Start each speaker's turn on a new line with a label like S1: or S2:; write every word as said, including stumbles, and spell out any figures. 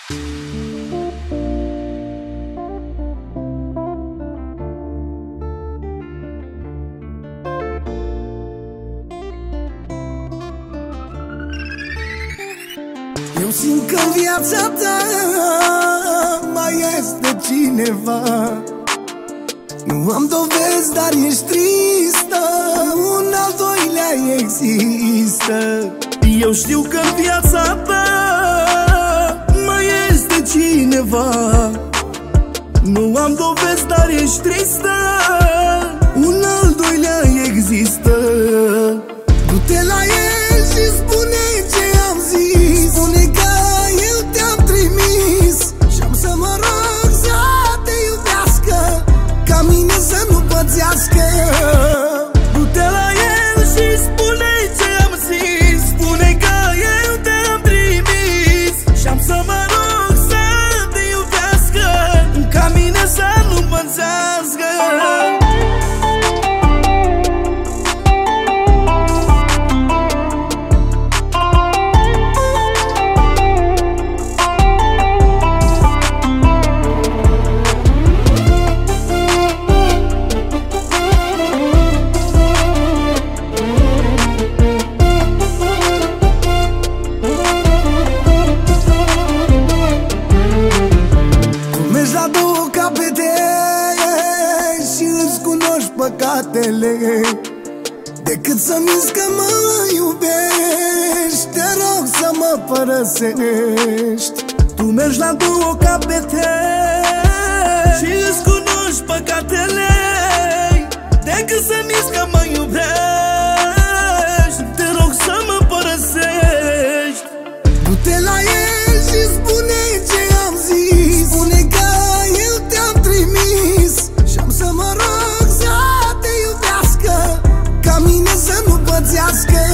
S1: Eu simt că în viața ta mai este cineva. Nu am dovezi, dar ești tristă, un al doilea există. Eu știu că în viața ta mai este cineva. Nu am dovezi, dar ești tristă, un al doilea există. Du-te la el și spune ce am zis. Spune că eu te-am trimis și-am să mă rog să te iubească, ca mine să nu pățească. Du-te la el și spune ce am zis. Spune că eu te-am trimis și-am să mă rog să te iubească, ca mine să nu pățească. Păcatele, decât să minți că mă iubești, te rog să mă părăsești. Tu mergi la două capete și îți cunoști păcatele, decât să minți că mă iubești, te rog să mă părăsești. Du-te la el și spune ce am zis. Spune că eu te-am trimis și-am să mă rog să te iubească, ca mine să nu pățească.